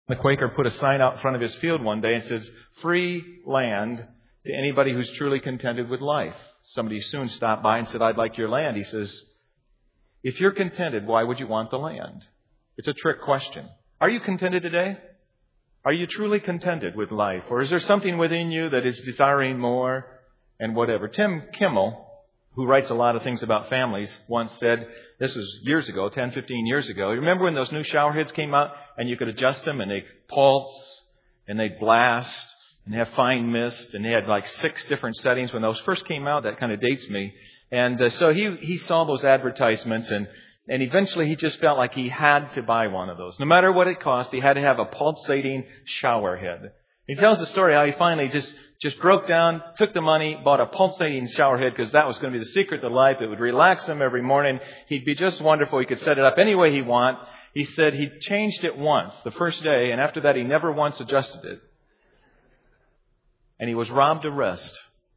The Quaker put a sign out in front of his field one day and says, "Free land to anybody who's truly contented with life." Somebody soon stopped by and said, "I'd like your land." He says, "If you're contented, why would you want the land?" It's a trick question. Are you contented today? Are you truly contented with life? Or is there something within you that is desiring more and whatever? Tim Kimmel, who writes a lot of things about families, once said, this was years ago, 10, 15 years ago. You remember when those new shower heads came out and you could adjust them and they pulse and they blast and they have fine mist and they had like 6 different settings when those first came out? That kind of dates me. And so he saw those advertisements and eventually he just felt like he had to buy one of those. No matter what it cost, he had to have a pulsating shower head. He tells the story how he finally just broke down, took the money, bought a pulsating shower head because that was going to be the secret to life. It would relax him every morning. He'd be just wonderful. He could set it up any way he want. He said he changed it once, the first day, and after that he never once adjusted it. And he was robbed of rest.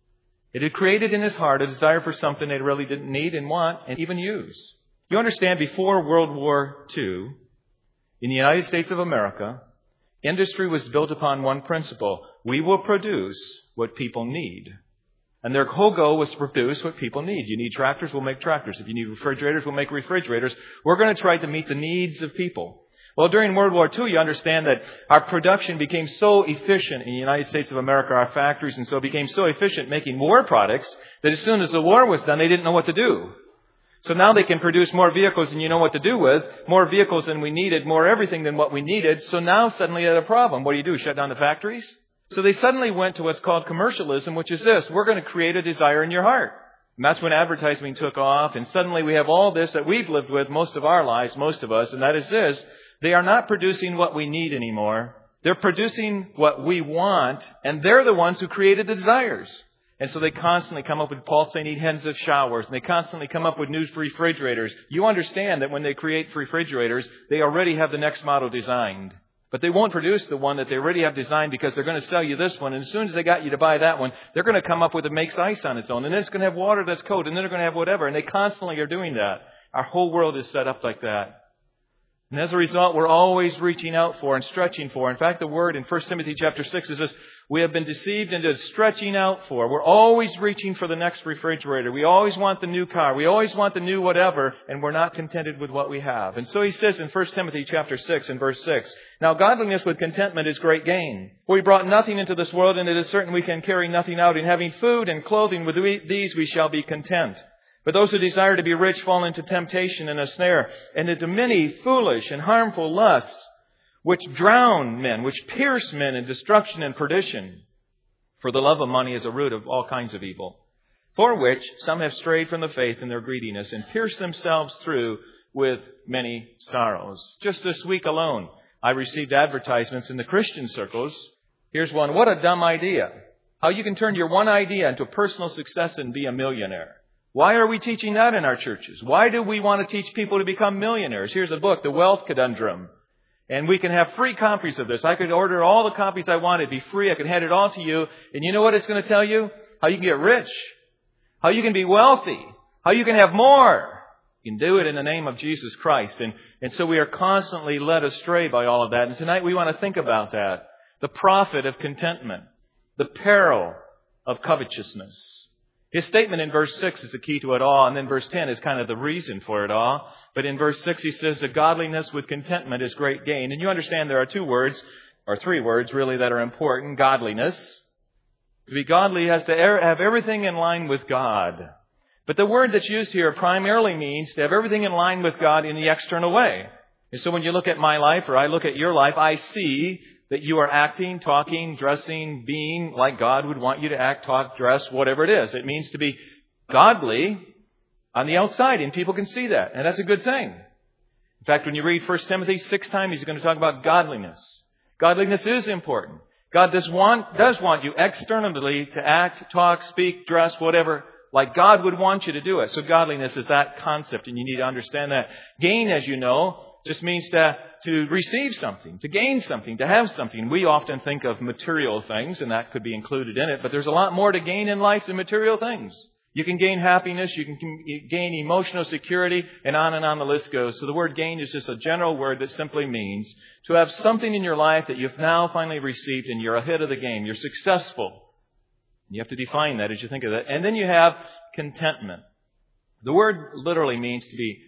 It had created in his heart a desire for something they really didn't need and want and even use. You understand, before World War II, in the United States of America, industry was built upon one principle. We will produce what people need. And their whole goal was to produce what people need. You need tractors, we'll make tractors. If you need refrigerators, we'll make refrigerators. We're going to try to meet the needs of people. Well, during World War II, you understand that our production became so efficient in the United States of America, our factories, and so it became so efficient making war products that as soon as the war was done, they didn't know what to do. So now they can produce more vehicles than you know what to do with, more vehicles than we needed, more everything than what we needed. So now suddenly they had a problem. What do? Shut down the factories? So they suddenly went to what's called commercialism, which is this. We're going to create a desire in your heart. And that's when advertising took off. And suddenly we have all this that we've lived with most of our lives, most of us. And that is this. They are not producing what we need anymore. They're producing what we want. And they're the ones who created the desires. And so they constantly come up with pulsating heads of showers. And they constantly come up with new refrigerators. You understand that when they create refrigerators, they already have the next model designed. But they won't produce the one that they already have designed because they're going to sell you this one. And as soon as they got you to buy that one, they're going to come up with it makes ice on its own. And then it's going to have water that's cold. And then they're going to have whatever. And they constantly are doing that. Our whole world is set up like that. And as a result, we're always reaching out for and stretching for. In fact, the word in 1 Timothy chapter 6 is this: we have been deceived into stretching out for. We're always reaching for the next refrigerator. We always want the new car. We always want the new whatever, and we're not contented with what we have. And so he says in 1 Timothy chapter 6 and verse 6, now godliness with contentment is great gain. For we brought nothing into this world, and it is certain we can carry nothing out. In having food and clothing, with these we shall be content. But those who desire to be rich fall into temptation and a snare, and into many foolish and harmful lusts, which drown men, which pierce men in destruction and perdition. For the love of money is a root of all kinds of evil, for which some have strayed from the faith in their greediness and pierced themselves through with many sorrows. Just this week alone, I received advertisements in the Christian circles. Here's one. What a dumb idea. How you can turn your one idea into personal success and be a millionaire. Why are we teaching that in our churches? Why do we want to teach people to become millionaires? Here's a book, The Wealth Conundrum. And we can have free copies of this. I could order all the copies I want. It'd be free. I could hand it all to you. And you know what it's going to tell you? How you can get rich. How you can be wealthy. How you can have more. You can do it in the name of Jesus Christ. And so we are constantly led astray by all of that. And tonight we want to think about that. The profit of contentment. The peril of covetousness. His statement in verse 6 is the key to it all. And then verse 10 is kind of the reason for it all. But in verse 6 he says, that godliness with contentment is great gain. And you understand there are 2 words, or 3 words really, that are important. Godliness. To be godly has to have everything in line with God. But the word that's used here primarily means to have everything in line with God in the external way. And so when you look at my life, or I look at your life, I see that you are acting, talking, dressing, being like God would want you to act, talk, dress, whatever it is. It means to be godly on the outside, and people can see that. And that's a good thing. In fact, when you read 1 Timothy 6 times, he's going to talk about godliness. Godliness is important. God does want you externally to act, talk, speak, dress, whatever, like God would want you to do it. So godliness is that concept, and you need to understand that. Gain, as you know, just means to receive something, to gain something, to have something. We often think of material things, and that could be included in it. But there's a lot more to gain in life than material things. You can gain happiness, you can gain emotional security, and on the list goes. So the word gain is just a general word that simply means to have something in your life that you've now finally received and you're ahead of the game. You're successful. You have to define that as you think of that. And then you have contentment. The word literally means to be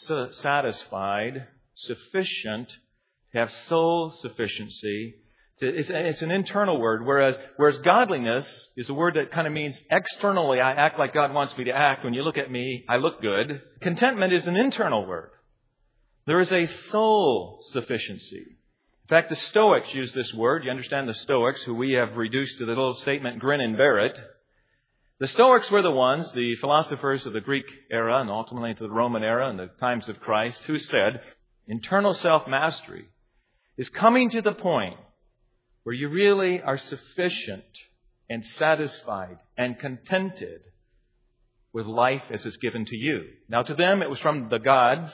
satisfied, sufficient, to have soul sufficiency. It's an internal word, whereas godliness is a word that kind of means externally, I act like God wants me to act. When you look at me, I look good. Contentment is an internal word. There is a soul sufficiency. In fact, the Stoics use this word. You understand the Stoics, who we have reduced to the little statement, grin and bear it. The Stoics were the ones, the philosophers of the Greek era and ultimately to the Roman era and the times of Christ, who said internal self-mastery is coming to the point where you really are sufficient and satisfied and contented with life as it's given to you. Now, to them, it was from the gods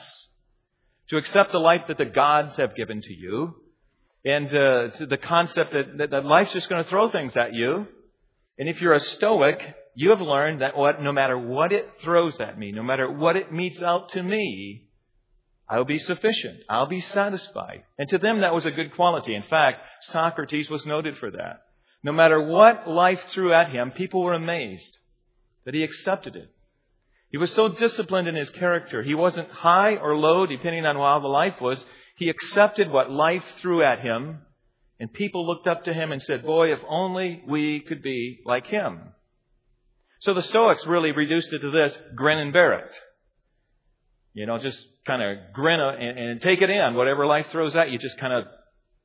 to accept the life that the gods have given to you. And to the concept that life's just going to throw things at you. And if you're a Stoic, you have learned that no matter what it throws at me, no matter what it metes out to me, I'll be sufficient. I'll be satisfied. And to them, that was a good quality. In fact, Socrates was noted for that. No matter what life threw at him, people were amazed that he accepted it. He was so disciplined in his character. He wasn't high or low, depending on how the life was. He accepted what life threw at him. And people looked up to him and said, boy, if only we could be like him. So the Stoics really reduced it to this, grin and bear it. You know, just kind of grin and take it in. Whatever life throws at you, just kind of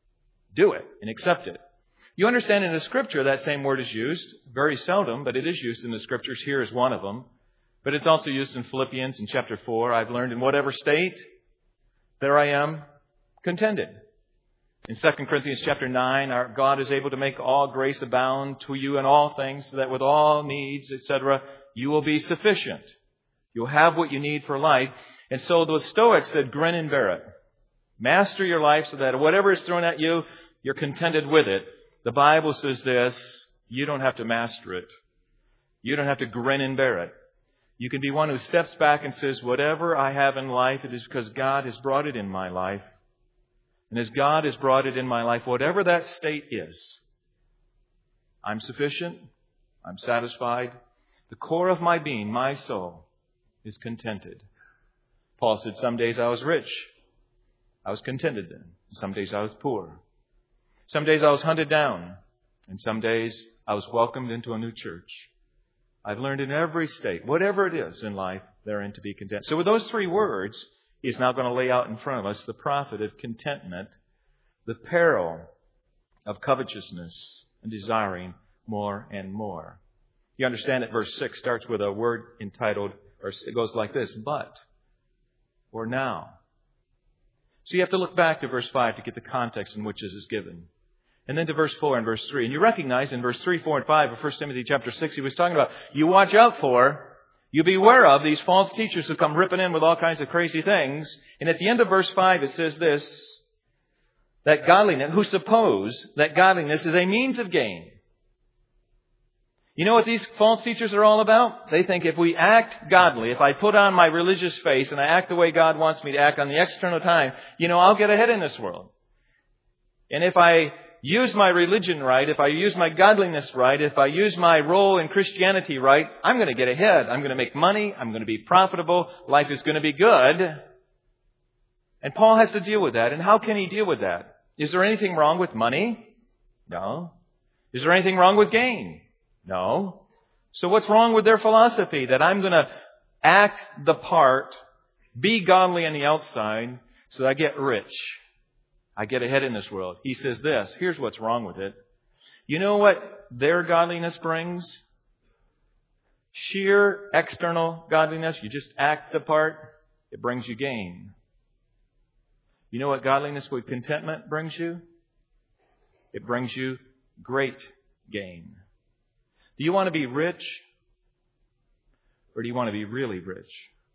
do it and accept it. You understand in the Scripture that same word is used. Very seldom, but it is used in the Scriptures. Here is one of them. But it's also used in Philippians in chapter 4. I've learned in whatever state, there I am, contented. In 2 Corinthians chapter 9, our God is able to make all grace abound to you in all things, so that with all needs, etc., you will be sufficient. You'll have what you need for life. And so the Stoics said, grin and bear it. Master your life so that whatever is thrown at you, you're contented with it. The Bible says this, you don't have to master it. You don't have to grin and bear it. You can be one who steps back and says, whatever I have in life, it is because God has brought it in my life. And as God has brought it in my life, whatever that state is, I'm sufficient. I'm satisfied. The core of my being, my soul, is contented. Paul said, some days I was rich. I was contented then. Some days I was poor. Some days I was hunted down. And some days I was welcomed into a new church. I've learned in every state, whatever it is in life, therein to be content. So with those three words, he's now going to lay out in front of us the profit of contentment, the peril of covetousness and desiring more and more. You understand that verse 6 starts with a word entitled, or it goes like this, but, or now. So you have to look back to verse 5 to get the context in which this is given. And then to verse 4 and verse 3. And you recognize in verse 3, 4, and 5 of 1 Timothy chapter 6, he was talking about, you watch out for, you beware of these false teachers who come ripping in with all kinds of crazy things. And at the end of verse 5, it says this, that godliness, who suppose that godliness is a means of gain. You know what these false teachers are all about? They think if we act godly, if I put on my religious face and I act the way God wants me to act on the external time, I'll get ahead in this world. And if I use my religion right, if I use my godliness right, if I use my role in Christianity right, I'm going to get ahead. I'm going to make money. I'm going to be profitable. Life is going to be good. And Paul has to deal with that. And how can he deal with that? Is there anything wrong with money? No. Is there anything wrong with gain? No. So what's wrong with their philosophy? That I'm going to act the part, be godly on the outside, so that I get rich. I get ahead in this world. He says this. Here's what's wrong with it. You know what their godliness brings? Sheer external godliness. You just act the part. It brings you gain. You know what godliness with contentment brings you? It brings you great gain. Do you want to be rich? Or do you want to be really rich?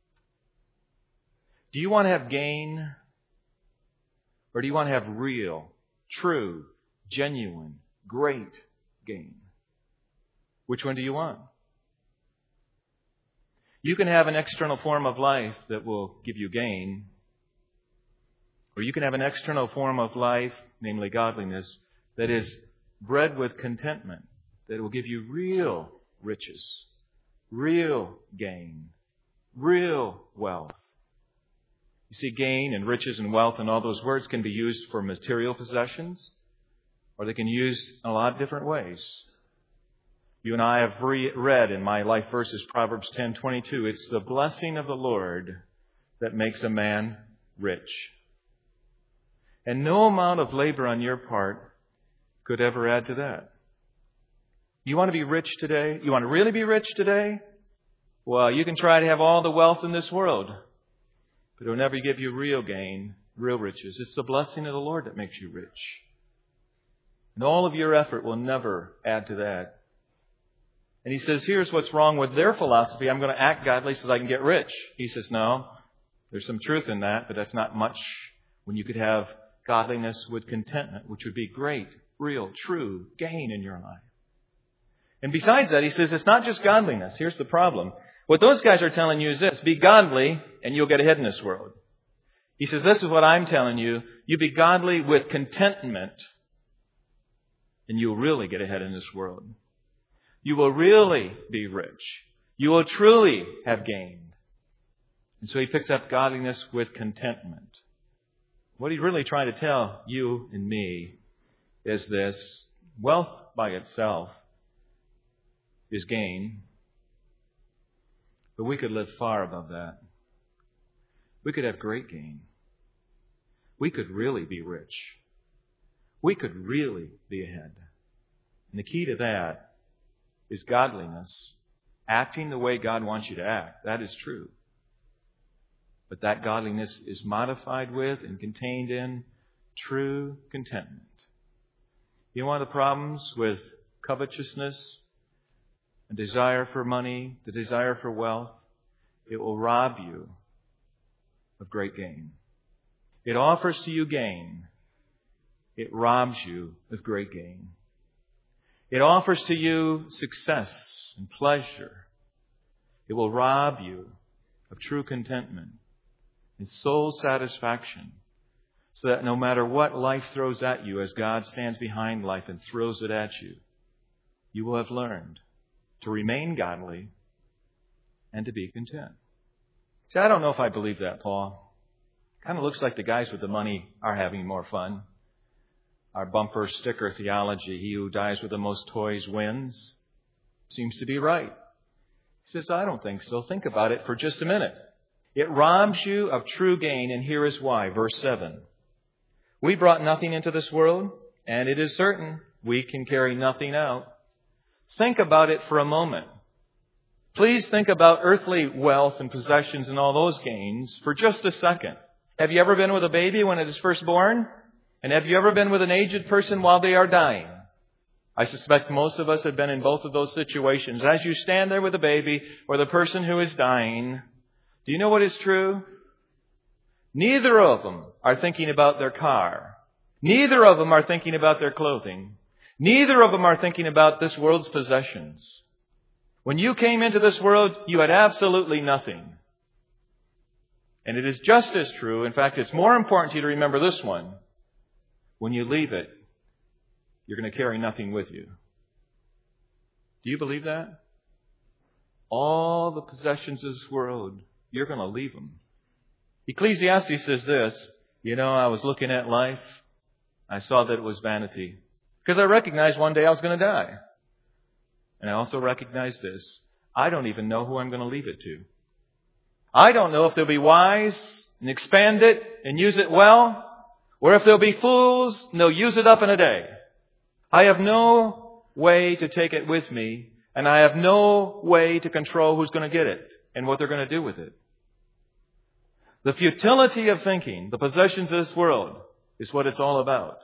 Do you want to have gain? Or do you want to have real, true, genuine, great gain? Which one do you want? You can have an external form of life that will give you gain, or you can have an external form of life, namely godliness, that is bred with contentment, that will give you real riches, real gain, real wealth. You see, gain and riches and wealth and all those words can be used for material possessions, or they can be used in a lot of different ways. You and I have read in my life verses, Proverbs 10:22, it's the blessing of the Lord that makes a man rich. And no amount of labor on your part could ever add to that. You want to be rich today? You want to really be rich today? Well, you can try to have all the wealth in this world, but it will never give you real gain, real riches. It's the blessing of the Lord that makes you rich. And all of your effort will never add to that. And he says, here's what's wrong with their philosophy. I'm going to act godly so that I can get rich. He says, no, there's some truth in that, but that's not much when you could have godliness with contentment, which would be great, real, true gain in your life. And besides that, he says, it's not just godliness. Here's the problem. What those guys are telling you is this: be godly and you'll get ahead in this world. He says, this is what I'm telling you. You be godly with contentment and you'll really get ahead in this world. You will really be rich. You will truly have gained. And so he picks up godliness with contentment. What he's really trying to tell you and me is this: wealth by itself is gain, but we could live far above that. We could have great gain. We could really be rich. We could really be ahead. And the key to that is godliness, acting the way God wants you to act. That is true. But that godliness is modified with and contained in true contentment. You know one of the problems with covetousness, a desire for money, the desire for wealth? It will rob you of great gain. It offers to you gain. It robs you of great gain. It offers to you success and pleasure. It will rob you of true contentment and soul satisfaction, so that no matter what life throws at you, as God stands behind life and throws it at you, you will have learned to remain godly and to be content. See, I don't know if I believe that, Paul. Kind of looks like the guys with the money are having more fun. Our bumper sticker theology, he who dies with the most toys wins, seems to be right. He says, I don't think so. Think about it for just a minute. It robs you of true gain, and here is why. Verse 7. We brought nothing into this world, and it is certain we can carry nothing out. Think about it for a moment. Please think about earthly wealth and possessions and all those gains for just a second. Have you ever been with a baby when it is first born? And have you ever been with an aged person while they are dying? I suspect most of us have been in both of those situations. As you stand there with the baby or the person who is dying, do you know what is true? Neither of them are thinking about their car. Neither of them are thinking about their clothing. Neither of them are thinking about this world's possessions. When you came into this world, you had absolutely nothing. And it is just as true. In fact, it's more important to you to remember this one. When you leave it, you're going to carry nothing with you. Do you believe that? All the possessions of this world, you're going to leave them. Ecclesiastes says this: I was looking at life. I saw that it was vanity. Because I recognized one day I was going to die. And I also recognized this: I don't even know who I'm going to leave it to. I don't know if they'll be wise and expand it and use it well, or if they'll be fools and they'll use it up in a day. I have no way to take it with me, and I have no way to control who's going to get it and what they're going to do with it. The futility of thinking, the possessions of this world, is what it's all about.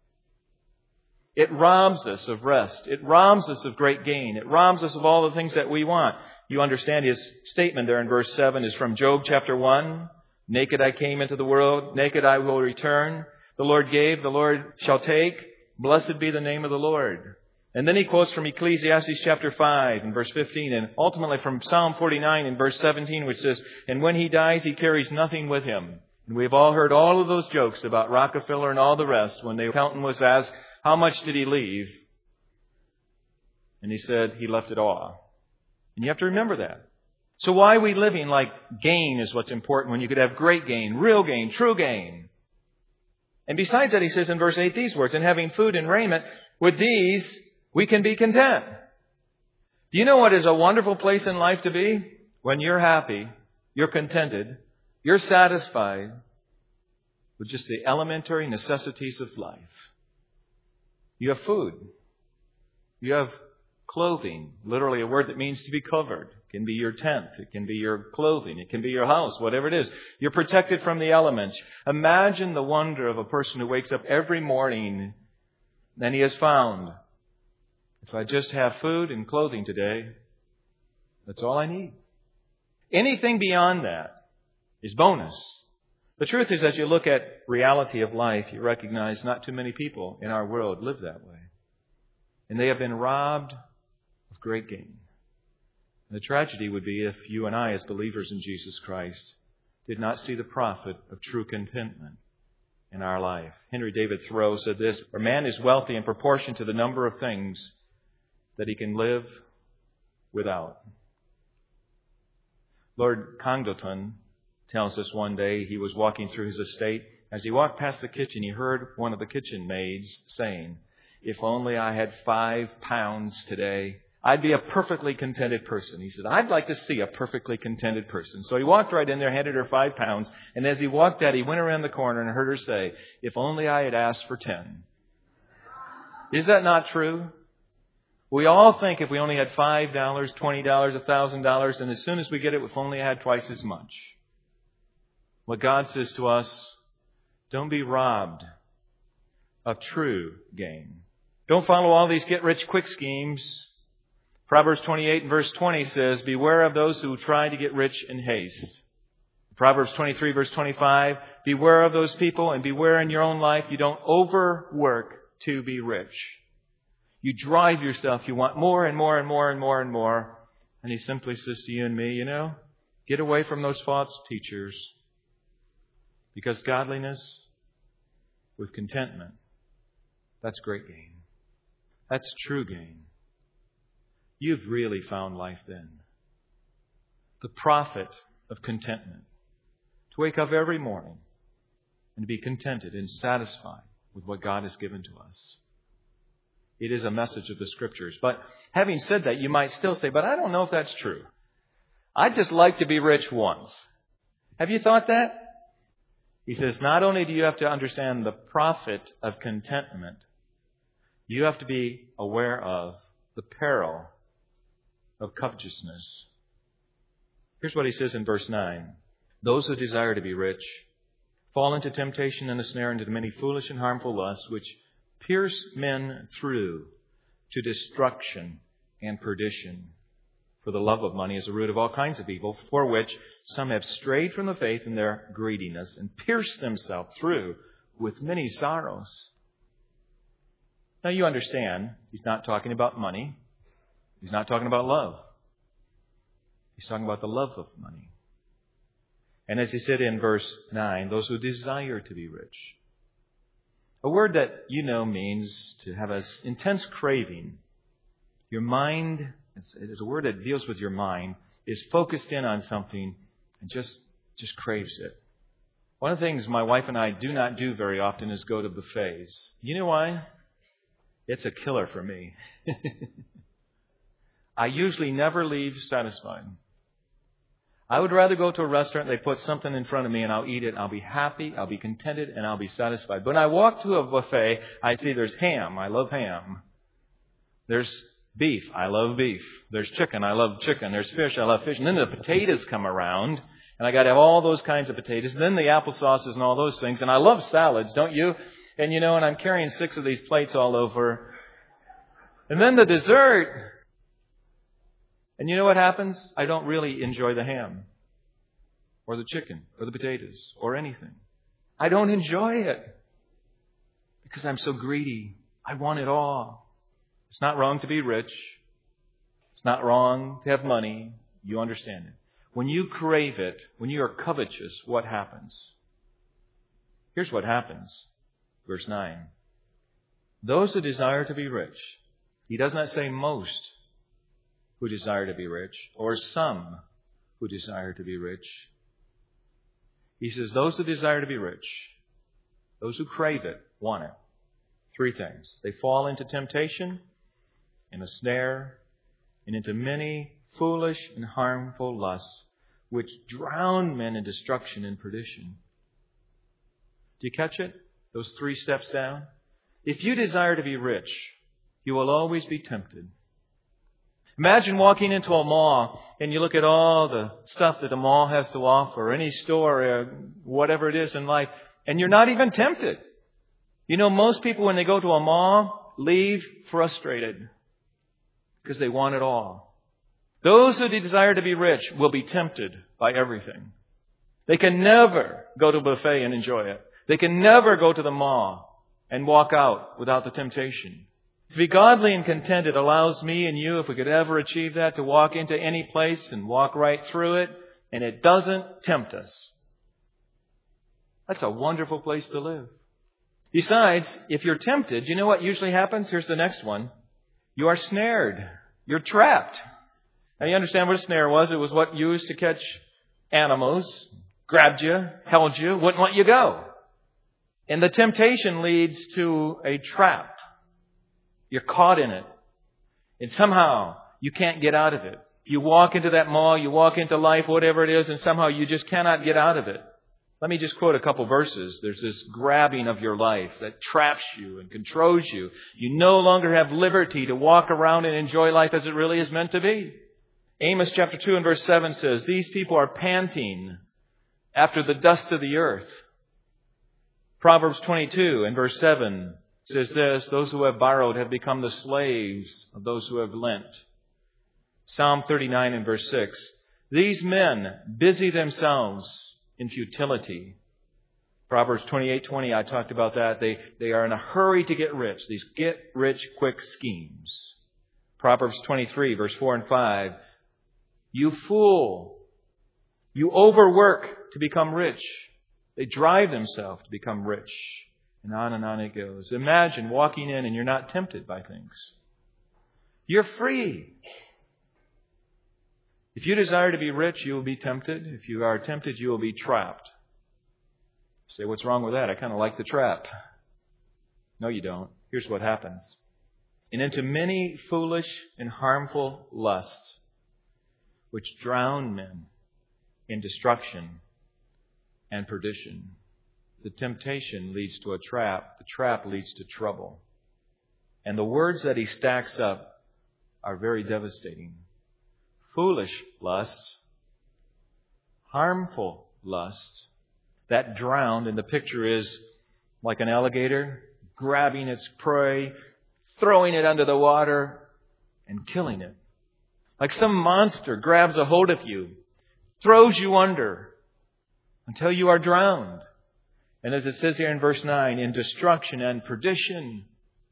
It robs us of rest. It robs us of great gain. It robs us of all the things that we want. You understand his statement there in verse 7 is from Job chapter 1. Naked I came into the world, naked I will return. The Lord gave, the Lord shall take. Blessed be the name of the Lord. And then he quotes from Ecclesiastes chapter 5 and verse 15, and ultimately from Psalm 49 and verse 17, which says, "And when he dies, he carries nothing with him." And we've all heard all of those jokes about Rockefeller and all the rest when the accountant was asked, how much did he leave? And he said he left it all. And you have to remember that. So why are we living like gain is what's important when you could have great gain, real gain, true gain? And besides that, he says in verse 8 these words, "And having food and raiment, with these we can be content." Do you know what is a wonderful place in life to be? When you're happy, you're contented, you're satisfied with just the elementary necessities of life. You have food. You have clothing, literally a word that means to be covered. It can be your tent. It can be your clothing. It can be your house, whatever it is. You're protected from the elements. Imagine the wonder of a person who wakes up every morning and he has found, if I just have food and clothing today, that's all I need. Anything beyond that is bonus. The truth is, as you look at reality of life, you recognize not too many people in our world live that way. And they have been robbed of great gain. And the tragedy would be if you and I, as believers in Jesus Christ, did not see the profit of true contentment in our life. Henry David Thoreau said this, "A man is wealthy in proportion to the number of things that he can live without." Lord Congleton tells us one day he was walking through his estate. As he walked past the kitchen, he heard one of the kitchen maids saying, "If only I had 5 pounds today, I'd be a perfectly contented person." He said, "I'd like to see a perfectly contented person." So he walked right in there, handed her 5 pounds, and as he walked out, he went around the corner and heard her say, "If only I had asked for 10. Is that not true? We all think if we only had $5, $20, $1,000, and as soon as we get it, if only I had twice as much. What God says to us, don't be robbed of true gain. Don't follow all these get-rich-quick schemes. Proverbs 28 and verse 20 says, "Beware of those who try to get rich in haste." Proverbs 23 verse 25, "Beware of those people and beware in your own life. You don't overwork to be rich. You drive yourself. You want more and more and more and more and more." And he simply says to you and me, get away from those false teachers. Because godliness with contentment, that's great gain. That's true gain. You've really found life then. The profit of contentment. To wake up every morning and to be contented and satisfied with what God has given to us. It is a message of the Scriptures. But having said that, you might still say, "But I don't know if that's true. I'd just like to be rich once." Have you thought that? He says, not only do you have to understand the profit of contentment, you have to be aware of the peril of covetousness. Here's what he says in verse 9. "Those who desire to be rich fall into temptation and a snare, into many foolish and harmful lusts, which pierce men through to destruction and perdition. For the love of money is the root of all kinds of evil, for which some have strayed from the faith in their greediness and pierced themselves through with many sorrows." Now you understand, he's not talking about money. He's not talking about love. He's talking about the love of money. And as he said in verse 9, those who desire to be rich. A word that means to have an intense craving. Your mind, it is a word that deals with your mind, is focused in on something and just craves it. One of the things my wife and I do not do very often is go to buffets. You know why? It's a killer for me. I usually never leave satisfied. I would rather go to a restaurant, they put something in front of me and I'll eat it. I'll be happy, I'll be contented, and I'll be satisfied. But when I walk to a buffet, I see there's ham. I love ham. There's beef. I love beef. There's chicken. I love chicken. There's fish. I love fish. And then the potatoes come around, and I got to have all those kinds of potatoes. And then the applesauces and all those things. And I love salads, don't you? And and I'm carrying 6 of these plates all over. And then the dessert. And you know what happens? I don't really enjoy the ham or the chicken or the potatoes or anything. I don't enjoy it because I'm so greedy. I want it all. It's not wrong to be rich. It's not wrong to have money. You understand it. When you crave it, when you are covetous, what happens? Here's what happens. Verse 9. Those who desire to be rich. He does not say most who desire to be rich or some who desire to be rich. He says those who desire to be rich, those who crave it, want it. Three things. They fall into temptation, in a snare, and into many foolish and harmful lusts, which drown men in destruction and perdition. Do you catch it? Those 3 steps down? If you desire to be rich, you will always be tempted. Imagine walking into a mall and you look at all the stuff that the mall has to offer, or any store, or whatever it is in life, and you're not even tempted. You know, most people when they go to a mall leave frustrated because they want it all. Those who desire to be rich will be tempted by everything. They can never go to a buffet and enjoy it. They can never go to the mall and walk out without the temptation. To be godly and contented allows me and you, if we could ever achieve that, to walk into any place and walk right through it, and it doesn't tempt us. That's a wonderful place to live. Besides, if you're tempted, you know what usually happens? Here's the next one. You are snared. You're trapped. Now you understand what a snare was. It was what used to catch animals, grabbed you, held you, wouldn't let you go. And the temptation leads to a trap. You're caught in it. And somehow you can't get out of it. You walk into that mall, you walk into life, whatever it is, and somehow you just cannot get out of it. Let me just quote a couple verses. There's this grabbing of your life that traps you and controls you. You no longer have liberty to walk around and enjoy life as it really is meant to be. Amos chapter 2 and verse 7 says, these people are panting after the dust of the earth. Proverbs 22 and verse 7 says this, those who have borrowed have become the slaves of those who have lent. Psalm 39 and verse 6, these men busy themselves in futility. Proverbs 28:20, I talked about that. They are in a hurry to get rich. These get-rich-quick schemes. Proverbs 23, verse 4 and 5. You fool, you overwork to become rich. They drive themselves to become rich. And on it goes. Imagine walking in and you're not tempted by things. You're free. If you desire to be rich, you will be tempted. If you are tempted, you will be trapped. You say, what's wrong with that? I kind of like the trap. No, you don't. Here's what happens. And into many foolish and harmful lusts, which drown men in destruction and perdition. The temptation leads to a trap. The trap leads to trouble. And the words that he stacks up are very devastating. Foolish lusts, harmful lusts, that drowned, and the picture is like an alligator grabbing its prey, throwing it under the water, and killing it. Like some monster grabs a hold of you, throws you under until you are drowned. And as it says here in verse 9, in destruction and perdition.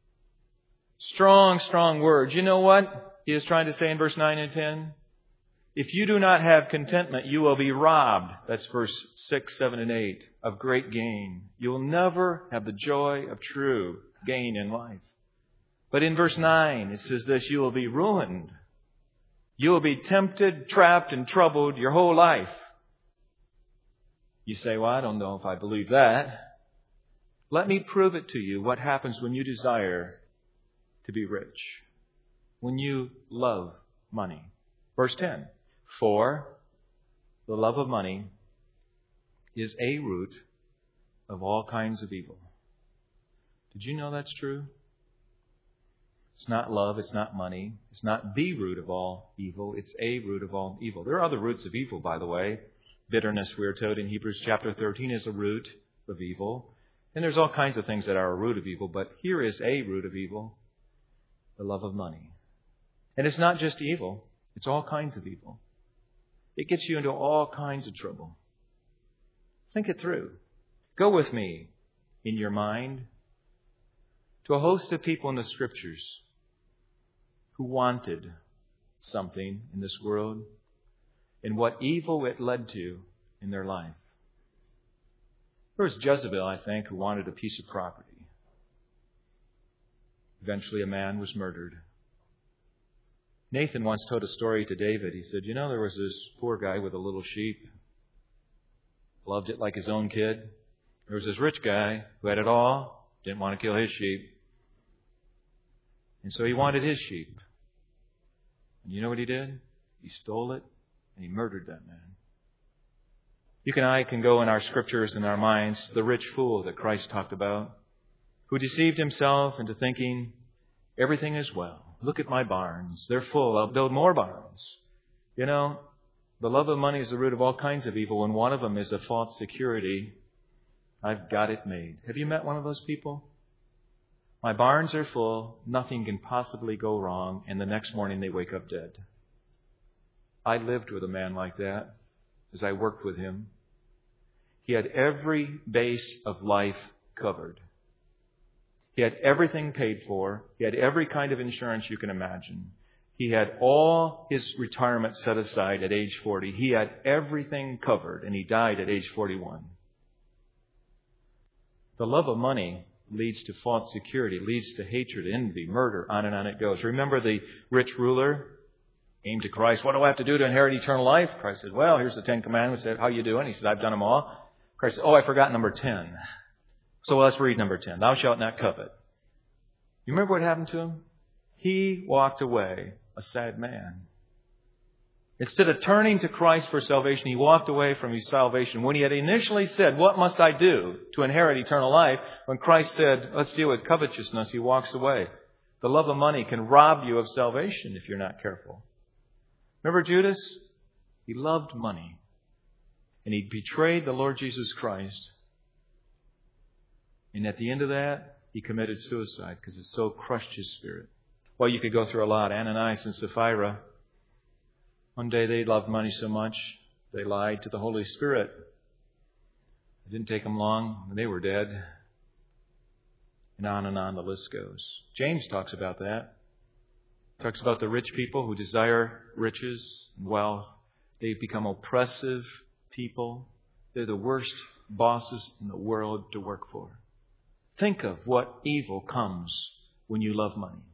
Strong, strong words. You know what he is trying to say in verse 9 and 10? If you do not have contentment, you will be robbed. That's verse 6, 7, and 8 of great gain. You will never have the joy of true gain in life. But in verse 9, it says this, you will be ruined. You will be tempted, trapped, and troubled your whole life. You say, well, I don't know if I believe that. Let me prove it to you what happens when you desire to be rich. When you love money. Verse 10. For the love of money is a root of all kinds of evil. Did you know that's true? It's not love, it's not money. It's not the root of all evil. It's a root of all evil. There are other roots of evil, by the way. Bitterness, we are told in Hebrews chapter 13, is a root of evil. And there's all kinds of things that are a root of evil, but here is a root of evil, the love of money. And it's not just evil, it's all kinds of evil. It gets you into all kinds of trouble. Think it through. Go with me in your mind to a host of people in the Scriptures who wanted something in this world and what evil it led to in their life. There was Jezebel, I think, who wanted a piece of property. Eventually a man was murdered. Nathan once told a story to David. He said, there was this poor guy with a little sheep. Loved it like his own kid. There was this rich guy who had it all. Didn't want to kill his sheep. And so he wanted his sheep. And you know what he did? He stole it and he murdered that man. You and I can go in our scriptures and our minds, the rich fool that Christ talked about, who deceived himself into thinking, everything is well. Look at my barns. They're full. I'll build more barns. The love of money is the root of all kinds of evil, and one of them is a false security. I've got it made. Have you met one of those people? My barns are full. Nothing can possibly go wrong. And the next morning they wake up dead. I lived with a man like that as I worked with him. He had every base of life covered. He had everything paid for. He had every kind of insurance you can imagine. He had all his retirement set aside at age 40. He had everything covered, and he died at age 41. The love of money leads to false security, leads to hatred, envy, murder, on and on it goes. Remember the rich ruler came to Christ. What do I have to do to inherit eternal life? Christ said, well, here's the 10 Commandments. He said, how you doing? He said, I've done them all. Christ said, I forgot number 10. So let's read number 10. Thou shalt not covet. You remember what happened to him? He walked away a sad man. Instead of turning to Christ for salvation, he walked away from his salvation. When he had initially said, what must I do to inherit eternal life? When Christ said, let's deal with covetousness, he walks away. The love of money can rob you of salvation if you're not careful. Remember Judas? He loved money. And he betrayed the Lord Jesus Christ. And at the end of that, he committed suicide because it so crushed his spirit. Well, you could go through a lot. Ananias and Sapphira. One day they loved money so much, they lied to the Holy Spirit. It didn't take them long. They were dead. And on the list goes. James talks about that. He talks about the rich people who desire riches and wealth. They become oppressive people. They're the worst bosses in the world to work for. Think of what evil comes when you love money.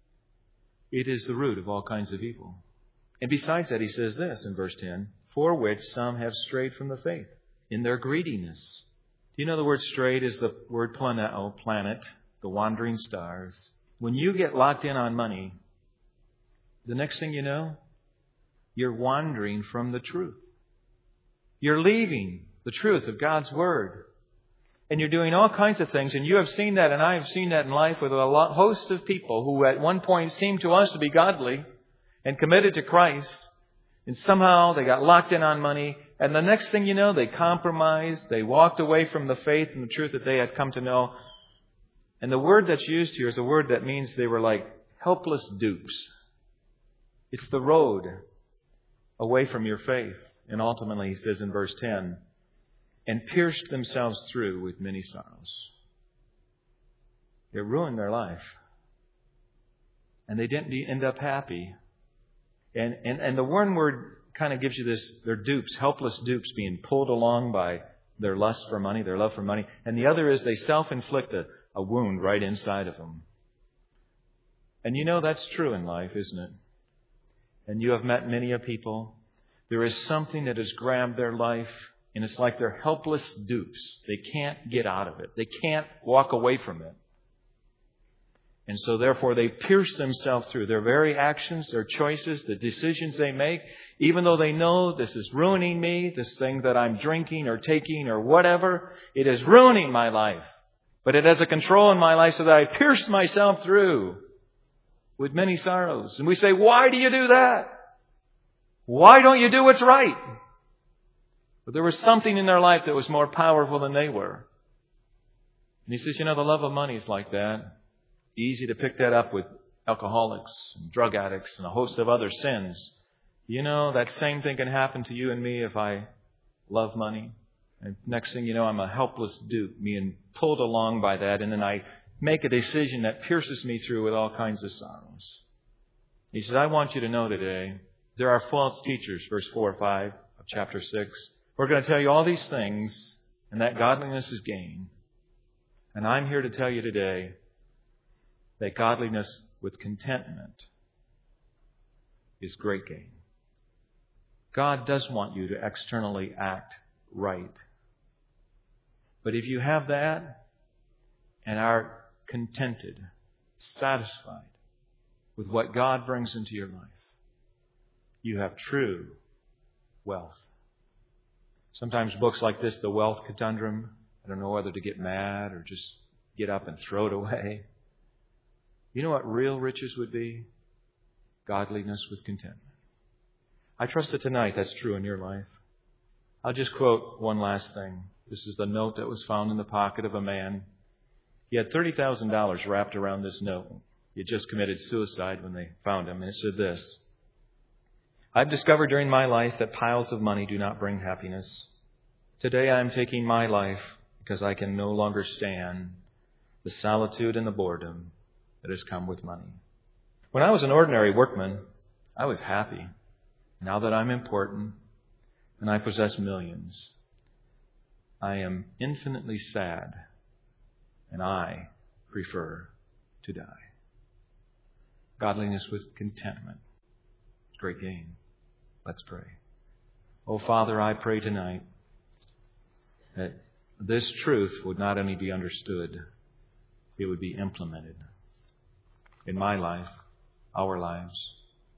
It is the root of all kinds of evil. And besides that, he says this in verse 10, for which some have strayed from the faith in their greediness. Do you know the word strayed is the word planeo, planet, the wandering stars. When you get locked in on money, the next thing you know, you're wandering from the truth. You're leaving the truth of God's Word. And you're doing all kinds of things. And you have seen that, and I have seen that in life with a host of people who at one point seemed to us to be godly and committed to Christ. And somehow they got locked in on money. And the next thing you know, they compromised. They walked away from the faith and the truth that they had come to know. And the word that's used here is a word that means they were like helpless dupes. It's the road away from your faith. And ultimately, he says in verse 10, and pierced themselves through with many sorrows. It ruined their life. And they didn't end up happy. And the one word kind of gives you this, they're dupes, helpless dupes being pulled along by their lust for money, their love for money. And the other is they self-inflict a wound right inside of them. And you know that's true in life, isn't it? And you have met many of people. There is something that has grabbed their life, and it's like they're helpless dupes. They can't get out of it. They can't walk away from it. And so therefore they pierce themselves through their very actions, their choices, the decisions they make. Even though they know this is ruining me, this thing that I'm drinking or taking or whatever, it is ruining my life. But it has a control in my life so that I pierce myself through with many sorrows. And we say, why do you do that? Why don't you do what's right? But there was something in their life that was more powerful than they were. And he says, the love of money is like that. Easy to pick that up with alcoholics and drug addicts and a host of other sins. That same thing can happen to you and me if I love money. And next thing you know, I'm a helpless dupe, being pulled along by that. And then I make a decision that pierces me through with all kinds of sorrows. He says, I want you to know today, there are false teachers, verse 4 or 5 of chapter 6. We're going to tell you all these things, and that godliness is gain. And I'm here to tell you today that godliness with contentment is great gain. God does want you to externally act right. But if you have that and are contented, satisfied with what God brings into your life, you have true wealth. Sometimes books like this, The Wealth Conundrum, I don't know whether to get mad or just get up and throw it away. You know what real riches would be? Godliness with contentment. I trust that tonight that's true in your life. I'll just quote one last thing. This is the note that was found in the pocket of a man. He had $30,000 wrapped around this note. He had just committed suicide when they found him. And it said this: I've discovered during my life that piles of money do not bring happiness. Today I am taking my life because I can no longer stand the solitude and the boredom that has come with money. When I was an ordinary workman, I was happy. Now that I'm important and I possess millions, I am infinitely sad, and I prefer to die. Godliness with contentment. Great gain. Let's pray. Oh, Father, I pray tonight that this truth would not only be understood, it would be implemented in my life, our lives.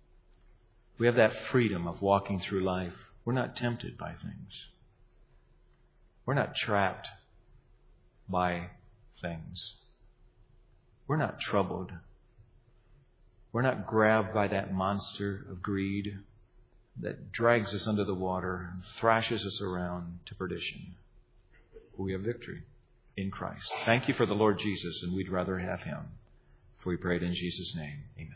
We have that freedom of walking through life. We're not tempted by things. We're not trapped by things. We're not troubled. We're not grabbed by that monster of greed that drags us under the water and thrashes us around to perdition. We have victory in Christ. Thank you for the Lord Jesus, and we'd rather have Him. For we pray it in Jesus' name. Amen.